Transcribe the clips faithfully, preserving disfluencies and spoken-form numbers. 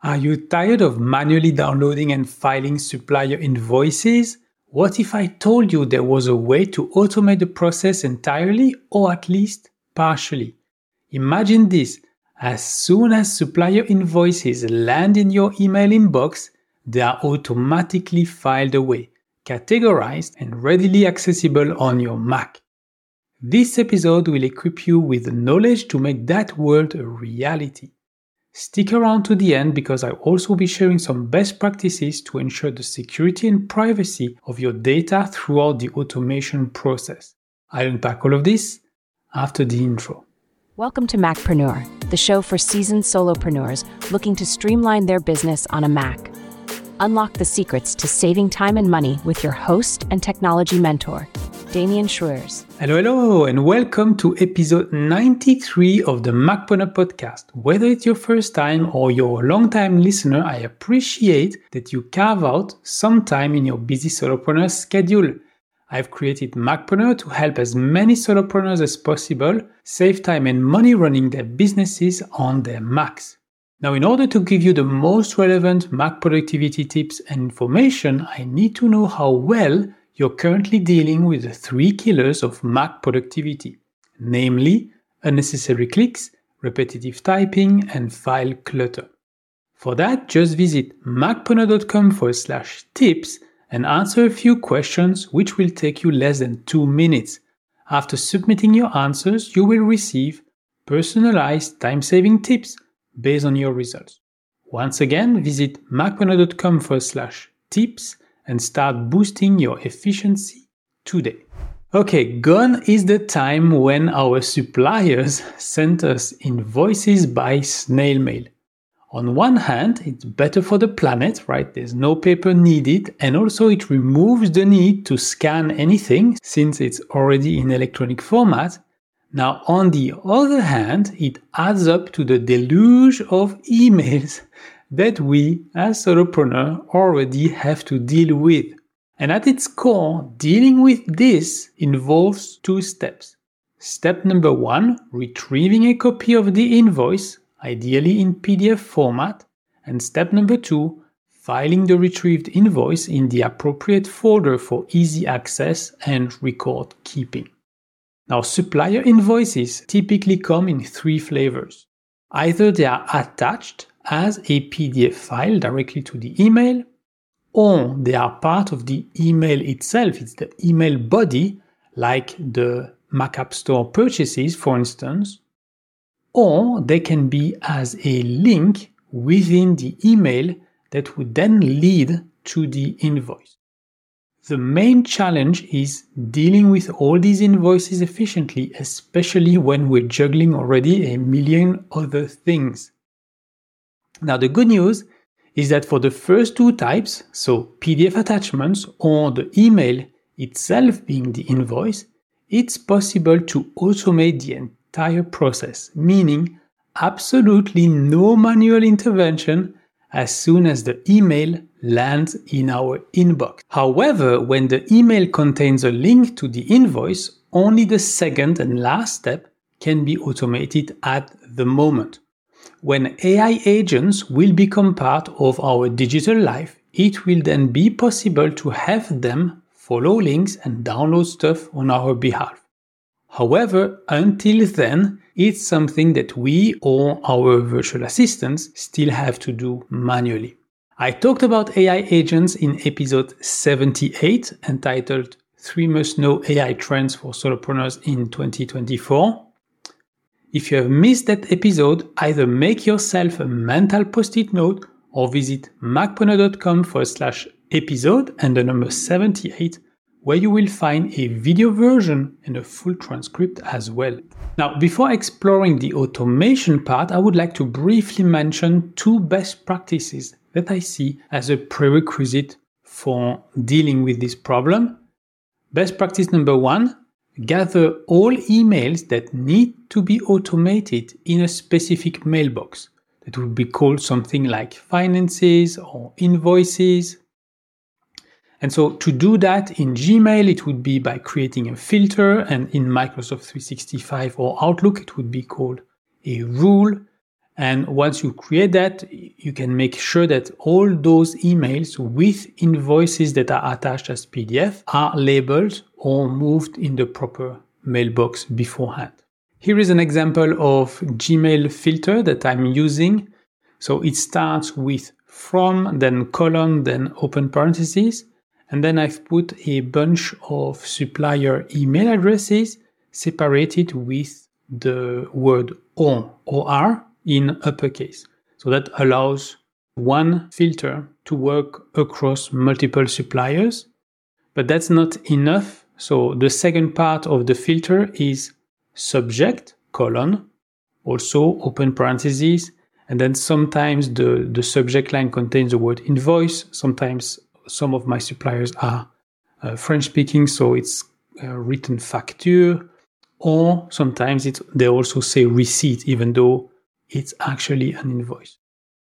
Are you tired of manually downloading and filing supplier invoices? What if I told you there was a way to automate the process entirely or at least partially? Imagine this. As soon as supplier invoices land in your email inbox, they are automatically filed away, categorized, and readily accessible on your Mac. This episode will equip you with the knowledge to make that world a reality. Stick around to the end because I'll also be sharing some best practices to ensure the security and privacy of your data throughout the automation process. I'll unpack all of this after the intro. Welcome to Macpreneur, the show for seasoned solopreneurs looking to streamline their business on a Mac. Unlock the secrets to saving time and money with your host and technology mentor, Damien Schroers. Hello, hello, and welcome to episode ninety-three of the Macpreneur podcast. Whether it's your first time or you're a long-time listener, I appreciate that you carve out some time in your busy solopreneur schedule. I've created Macpreneur to help as many solopreneurs as possible save time and money running their businesses on their Macs. Now, in order to give you the most relevant Mac productivity tips and information, I need to know how well you're currently dealing with the three killers of Mac productivity, namely unnecessary clicks, repetitive typing, and file clutter. For that, just visit macpreneur.com forward slash tips and answer a few questions which will take you less than two minutes. After submitting your answers, you will receive personalized time-saving tips based on your results. Once again, visit macpreneur.com forward slash tips and start boosting your efficiency today. Okay, gone is the time when our suppliers sent us invoices by snail mail. On one hand, it's better for the planet, right? There's no paper needed, and also it removes the need to scan anything since it's already in electronic format. Now, on the other hand, it adds up to the deluge of emails that we, as solopreneurs, already have to deal with. And at its core, dealing with this involves two steps. Step number one, retrieving a copy of the invoice, ideally in P D F format. And step number two, filing the retrieved invoice in the appropriate folder for easy access and record keeping. Now, supplier invoices typically come in three flavors. Either they are attached as a P D F file directly to the email, or they are part of the email itself. It's the email body, like the Mac App Store purchases, for instance, or they can be as a link within the email that would then lead to the invoice. The main challenge is dealing with all these invoices efficiently, especially when we're juggling already a million other things. Now, the good news is that for the first two types, so P D F attachments or the email itself being the invoice, it's possible to automate the entire process, meaning absolutely no manual intervention as soon as the email lands in our inbox. However, when the email contains a link to the invoice, only the second and last step can be automated at the moment. When A I agents will become part of our digital life, it will then be possible to have them follow links and download stuff on our behalf. However, until then, it's something that we or our virtual assistants still have to do manually. I talked about A I agents in episode seventy-eight, entitled Three Must Know A I Trends for Solopreneurs in twenty twenty-four. If you have missed that episode, either make yourself a mental post-it note or visit macpreneur.com forward slash episode and the number seventy-eight, where you will find a video version and a full transcript as well. Now, before exploring the automation part, I would like to briefly mention two best practices that I see as a prerequisite for dealing with this problem. Best practice number one, gather all emails that need to be automated in a specific mailbox. That would be called something like finances or invoices. And so to do that in Gmail, it would be by creating a filter, and in Microsoft three sixty-five or Outlook, it would be called a rule. And once you create that, you can make sure that all those emails with invoices that are attached as P D F are labeled or moved in the proper mailbox beforehand. Here is an example of Gmail filter that I'm using. So it starts with from, then colon, then open parentheses. And then I've put a bunch of supplier email addresses separated with the word or, or, in uppercase. So that allows one filter to work across multiple suppliers, but that's not enough. So the second part of the filter is subject, colon, also open parentheses, and then sometimes the, the subject line contains the word invoice. Sometimes some of my suppliers are uh, French speaking, so it's uh, written facture, or sometimes it, they also say receipt, even though it's actually an invoice.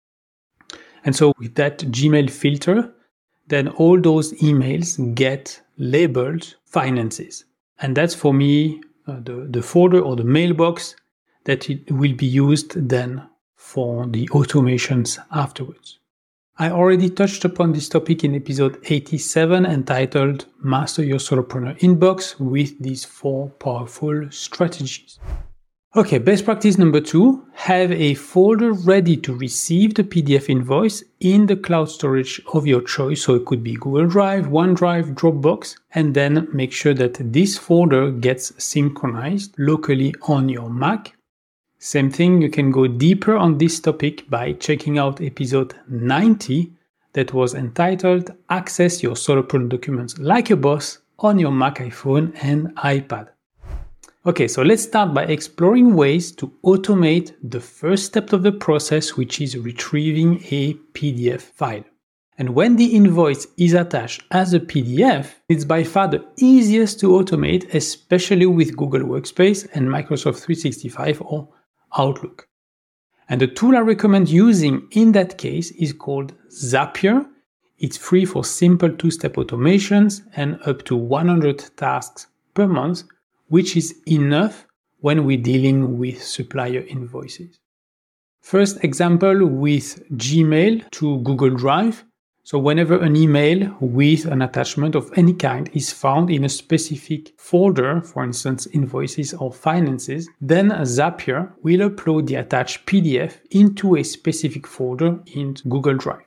And so with that Gmail filter, then all those emails get labeled finances. And that's for me uh, the, the folder or the mailbox that it will be used then for the automations afterwards. I already touched upon this topic in episode eighty-seven entitled Master Your Solopreneur Inbox with these four powerful strategies. Okay, best practice number two, have a folder ready to receive the P D F invoice in the cloud storage of your choice. So it could be Google Drive, OneDrive, Dropbox, and then make sure that this folder gets synchronized locally on your Mac. Same thing, you can go deeper on this topic by checking out episode ninety that was entitled Access Your Solopreneur Documents Like a Boss on your Mac, iPhone, and iPad. Okay, so let's start by exploring ways to automate the first step of the process, which is retrieving a P D F file. And when the invoice is attached as a P D F, it's by far the easiest to automate, especially with Google Workspace and Microsoft three sixty-five or Outlook. And the tool I recommend using in that case is called Zapier. It's free for simple two-step automations and up to one hundred tasks per month, which is enough when we're dealing with supplier invoices. First example with Gmail to Google Drive. So whenever an email with an attachment of any kind is found in a specific folder, for instance, invoices or finances, then Zapier will upload the attached P D F into a specific folder in Google Drive.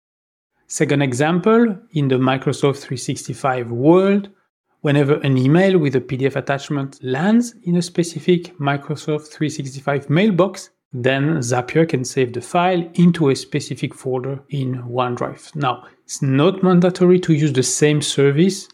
Second example, in the Microsoft three sixty-five world, whenever an email with a P D F attachment lands in a specific Microsoft three sixty-five mailbox, then Zapier can save the file into a specific folder in OneDrive. Now, it's not mandatory to use the same service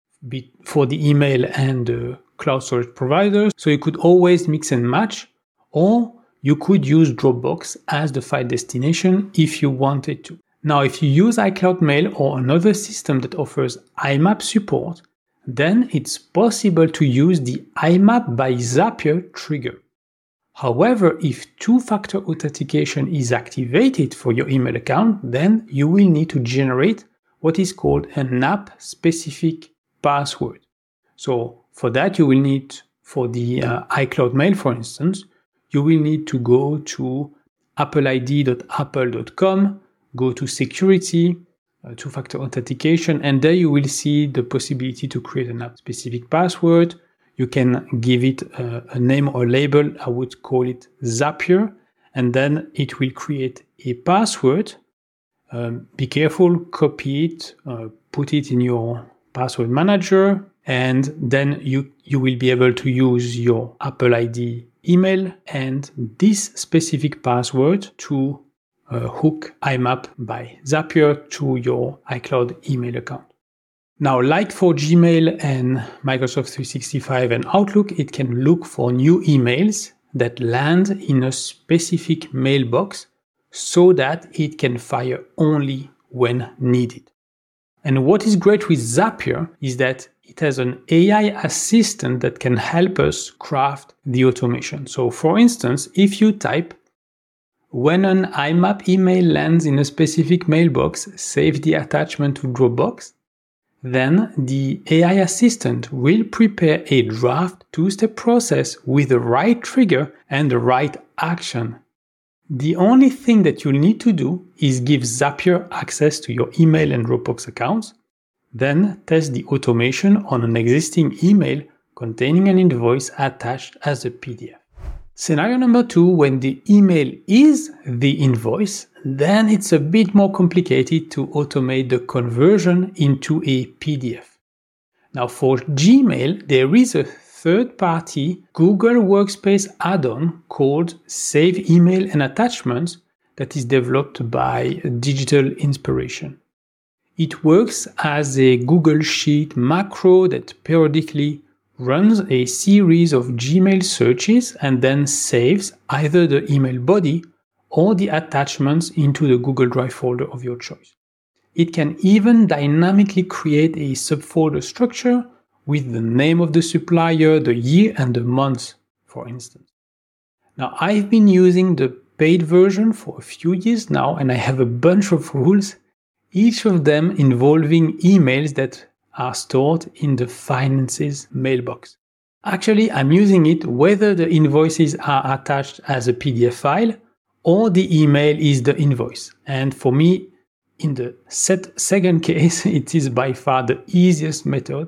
for the email and the cloud storage providers, so you could always mix and match, or you could use Dropbox as the file destination if you wanted to. Now, if you use iCloud Mail or another system that offers I M A P support, then it's possible to use the I M A P by Zapier trigger. However, if two-factor authentication is activated for your email account, then you will need to generate what is called an app-specific password. So for that, you will need, for the uh, iCloud Mail, for instance, you will need to go to apple I D dot apple dot com, go to security, uh, two-factor authentication, and there you will see the possibility to create an app-specific password. You can give it a, a name or label. I would call it Zapier, and then it will create a password. Um, be careful, copy it, uh, put it in your password manager, and then you, you will be able to use your Apple I D email and this specific password to uh, hook I M A P by Zapier to your iCloud email account. Now, like for Gmail and Microsoft three sixty-five and Outlook, it can look for new emails that land in a specific mailbox so that it can fire only when needed. And what is great with Zapier is that it has an A I assistant that can help us craft the automation. So for instance, if you type, when an I M A P email lands in a specific mailbox, save the attachment to Dropbox, then the A I assistant will prepare a draft two-step process with the right trigger and the right action. The only thing that you'll need to do is give Zapier access to your email and Dropbox accounts, then test the automation on an existing email containing an invoice attached as a P D F. Scenario number two, when the email is the invoice, then it's a bit more complicated to automate the conversion into a P D F. Now for Gmail, there is a third-party Google Workspace add-on called Save Email and Attachments that is developed by Digital Inspiration. It works as a Google Sheet macro that periodically runs a series of Gmail searches and then saves either the email body or the attachments into the Google Drive folder of your choice. It can even dynamically create a subfolder structure with the name of the supplier, the year, and the month, for instance. Now, I've been using the paid version for a few years now, and I have a bunch of rules, each of them involving emails that are stored in the finances mailbox. Actually, I'm using it whether the invoices are attached as a P D F file or the email is the invoice. And for me, in the set second case, it is by far the easiest method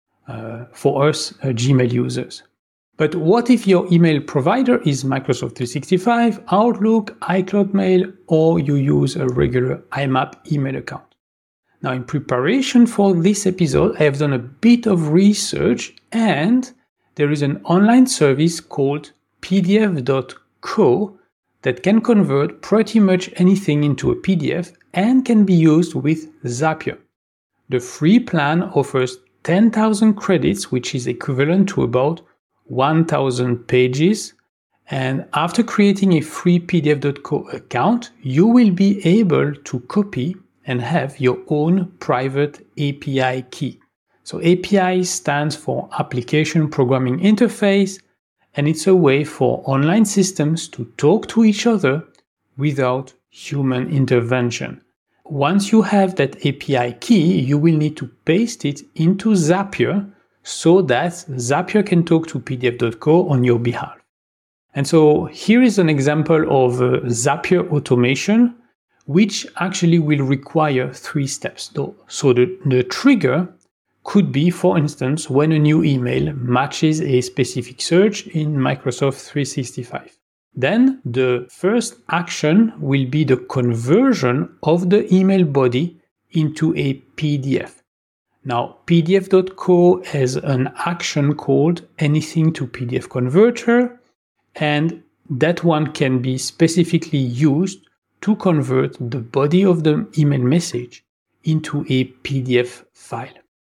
uh, for us uh, Gmail users. But what if your email provider is Microsoft three sixty-five, Outlook, iCloud Mail, or you use a regular I M A P email account? Now, in preparation for this episode, I have done a bit of research, and there is an online service called P D F dot co that can convert pretty much anything into a P D F and can be used with Zapier. The free plan offers ten thousand credits, which is equivalent to about one thousand pages. And after creating a free P D F dot co account, you will be able to copy and have your own private A P I key. So A P I stands for Application Programming Interface, and it's a way for online systems to talk to each other without human intervention. Once you have that A P I key, you will need to paste it into Zapier so that Zapier can talk to P D F dot co on your behalf. And so here is an example of uh, Zapier automation, which actually will require three steps. So the, the trigger could be, for instance, when a new email matches a specific search in Microsoft three sixty-five. Then the first action will be the conversion of the email body into a P D F. Now, P D F dot co has an action called Anything to P D F Converter, and that one can be specifically used to convert the body of the email message into a P D F file.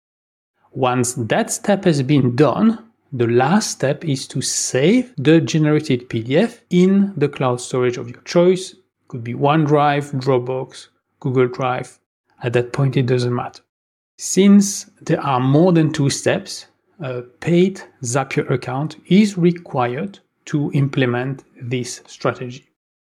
Once that step has been done, the last step is to save the generated P D F in the cloud storage of your choice. It could be OneDrive, Dropbox, Google Drive. At that point, it doesn't matter. Since there are more than two steps, a paid Zapier account is required to implement this strategy.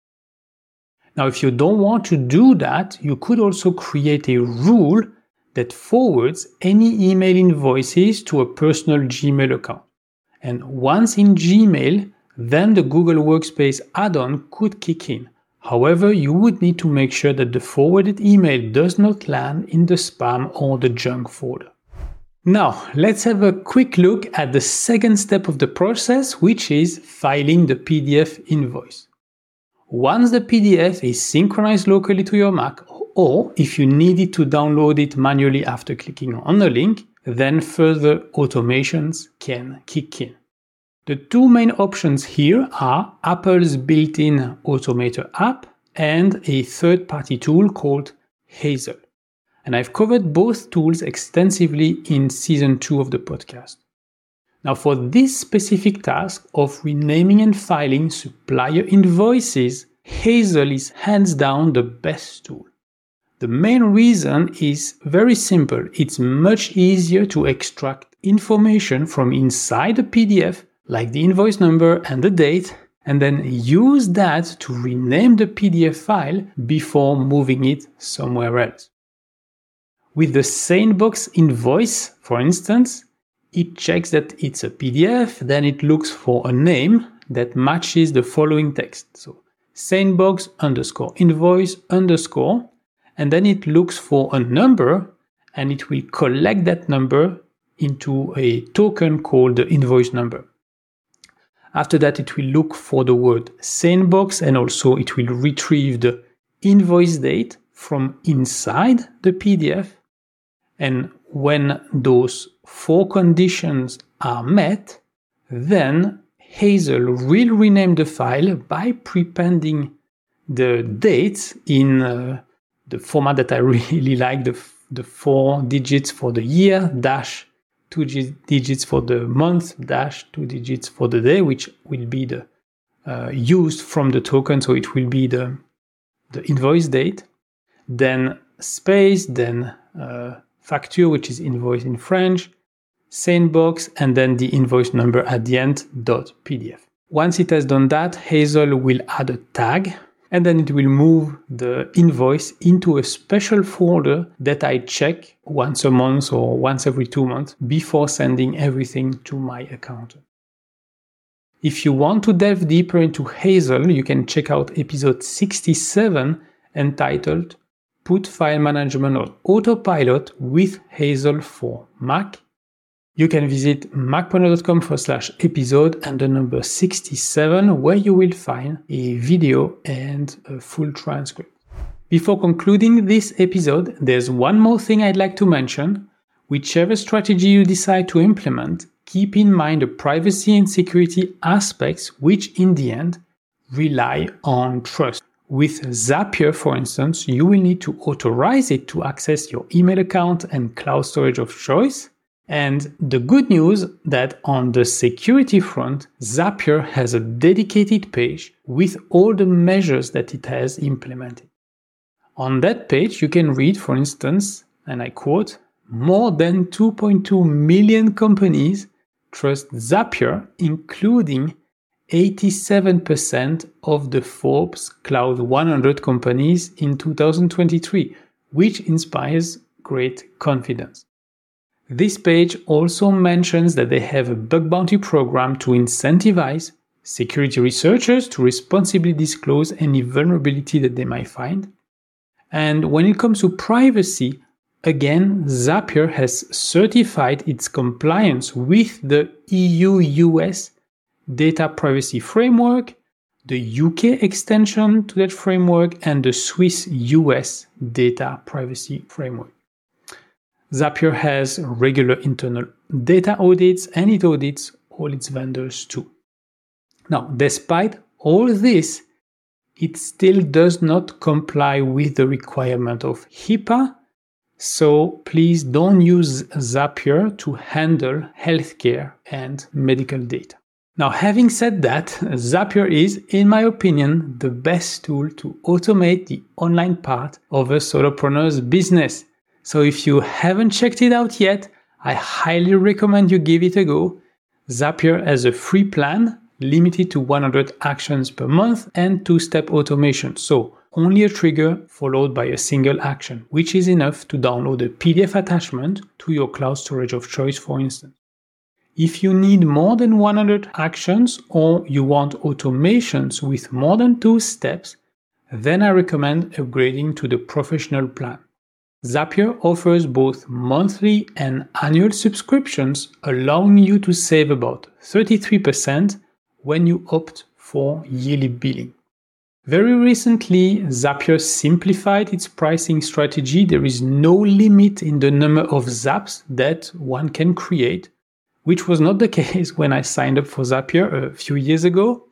Now, if you don't want to do that, you could also create a rule that forwards any email invoices to a personal Gmail account. And once in Gmail, then the Google Workspace add-on could kick in. However, you would need to make sure that the forwarded email does not land in the spam or the junk folder. Now, let's have a quick look at the second step of the process, which is filing the P D F invoice. Once the P D F is synchronized locally to your Mac, or if you needed to download it manually after clicking on the link, then further automations can kick in. The two main options here are Apple's built-in Automator app and a third-party tool called Hazel. And I've covered both tools extensively in season two of the podcast. Now, for this specific task of renaming and filing supplier invoices, Hazel is hands down the best tool. The main reason is very simple. It's much easier to extract information from inside a P D F, like the invoice number and the date, and then use that to rename the P D F file before moving it somewhere else. With the SaneBox invoice, for instance, it checks that it's a P D F, then it looks for a name that matches the following text. So, sanebox underscore invoice underscore, and then it looks for a number and it will collect that number into a token called the invoice number. After that, it will look for the word sanebox and also it will retrieve the invoice date from inside the P D F. And when those four conditions are met, then Hazel will rename the file by prepending the dates in uh, the format that I really like, the, the four digits for the year, dash two digits for the month, dash two digits for the day, which will be the uh, used from the token, so it will be the, the invoice date, then space, then uh, facture, which is invoice in French, sanebox, and then the invoice number at the end, dot P D F. Once it has done that, Hazel will add a tag, and then it will move the invoice into a special folder that I check once a month or once every two months before sending everything to my accountant. If you want to delve deeper into Hazel, you can check out episode sixty-seven entitled Put File Management on Autopilot with Hazel for Mac. You can visit macpreneur.com forward slash episode and the number sixty-seven, where you will find a video and a full transcript. Before concluding this episode, there's one more thing I'd like to mention. Whichever strategy you decide to implement, keep in mind the privacy and security aspects, which in the end rely on trust. With Zapier, for instance, you will need to authorize it to access your email account and cloud storage of choice. And the good news that on the security front, Zapier has a dedicated page with all the measures that it has implemented. On that page, you can read, for instance, and I quote, more than two point two million companies trust Zapier, including eighty-seven percent of the Forbes Cloud one hundred companies in two thousand twenty-three, which inspires great confidence. This page also mentions that they have a bug bounty program to incentivize security researchers to responsibly disclose any vulnerability that they might find. And when it comes to privacy, again, Zapier has certified its compliance with the E U U S Data Privacy Framework, the U K extension to that framework, and the Swiss U S Data Privacy Framework. Zapier has regular internal data audits and it audits all its vendors too. Now, despite all this, it still does not comply with the requirement of HIPAA, so please don't use Zapier to handle healthcare and medical data. Now, having said that, Zapier is, in my opinion, the best tool to automate the online part of a solopreneur's business. So if you haven't checked it out yet, I highly recommend you give it a go. Zapier has a free plan limited to one hundred actions per month and two-step automation. So only a trigger followed by a single action, which is enough to download a P D F attachment to your cloud storage of choice, for instance. If you need more than one hundred actions or you want automations with more than two steps, then I recommend upgrading to the professional plan. Zapier offers both monthly and annual subscriptions, allowing you to save about thirty-three percent when you opt for yearly billing. Very recently, Zapier simplified its pricing strategy. There is no limit in the number of zaps that one can create, which was not the case when I signed up for Zapier a few years ago.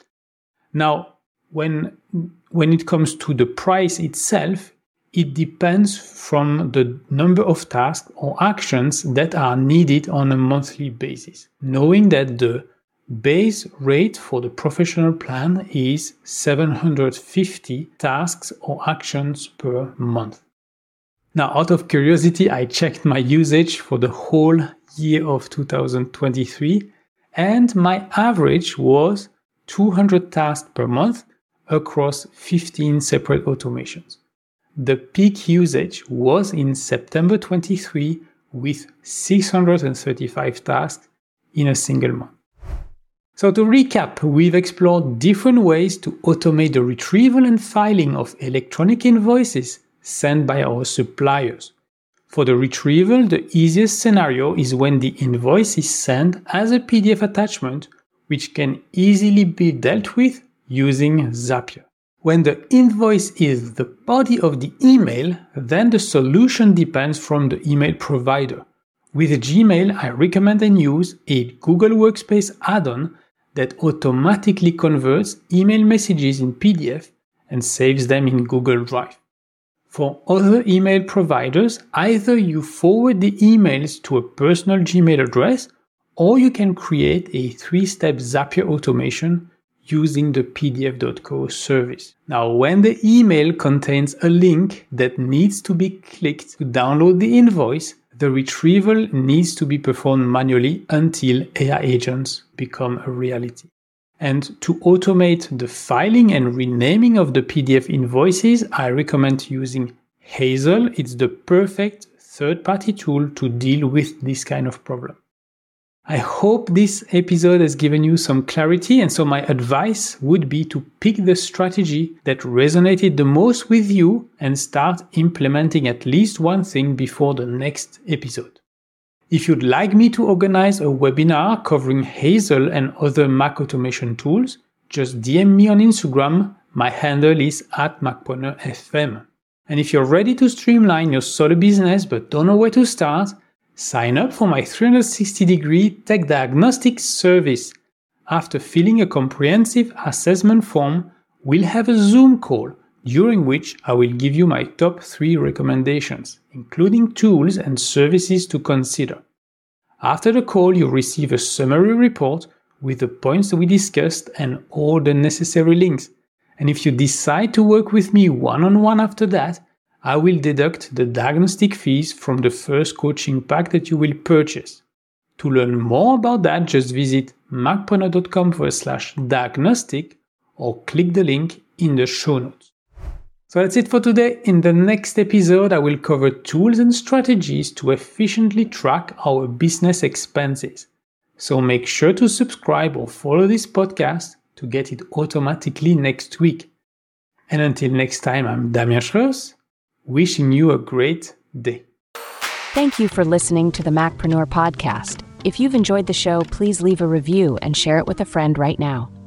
Now, when, when it comes to the price itself, it depends from the number of tasks or actions that are needed on a monthly basis, knowing that the base rate for the professional plan is seven hundred fifty tasks or actions per month. Now, out of curiosity, I checked my usage for the whole year of two thousand twenty-three, and my average was two hundred tasks per month across fifteen separate automations. The peak usage was in September twenty-three with six hundred thirty-five tasks in a single month. So to recap, we've explored different ways to automate the retrieval and filing of electronic invoices sent by our suppliers. For the retrieval, the easiest scenario is when the invoice is sent as a P D F attachment, which can easily be dealt with using Zapier. When the invoice is the body of the email, then the solution depends from the email provider. With Gmail, I recommend and use a Google Workspace add-on that automatically converts email messages in P D F and saves them in Google Drive. For other email providers, either you forward the emails to a personal Gmail address, or you can create a three-step Zapier automation using the P D F dot co service. Now, when the email contains a link that needs to be clicked to download the invoice, the retrieval needs to be performed manually until A I agents become a reality. And to automate the filing and renaming of the P D F invoices, I recommend using Hazel. It's the perfect third-party tool to deal with this kind of problem. I hope this episode has given you some clarity, and so my advice would be to pick the strategy that resonated the most with you and start implementing at least one thing before the next episode. If you'd like me to organize a webinar covering Hazel and other Mac automation tools, just D M me on Instagram. My handle is at MacPreneur.fm. And if you're ready to streamline your solo business but don't know where to start, sign up for my three hundred sixty degree tech diagnostic service. After filling a comprehensive assessment form, we'll have a Zoom call during which I will give you my top three recommendations, including tools and services to consider. After the call, you'll receive a summary report with the points we discussed and all the necessary links. And if you decide to work with me one-on-one after that, I will deduct the diagnostic fees from the first coaching pack that you will purchase. To learn more about that, just visit macpreneur.com forward slash diagnostic or click the link in the show notes. So that's it for today. In the next episode, I will cover tools and strategies to efficiently track our business expenses. So make sure to subscribe or follow this podcast to get it automatically next week. And until next time, I'm Damien Schreus, wishing you a great day. Thank you for listening to the Macpreneur podcast. If you've enjoyed the show, please leave a review and share it with a friend right now.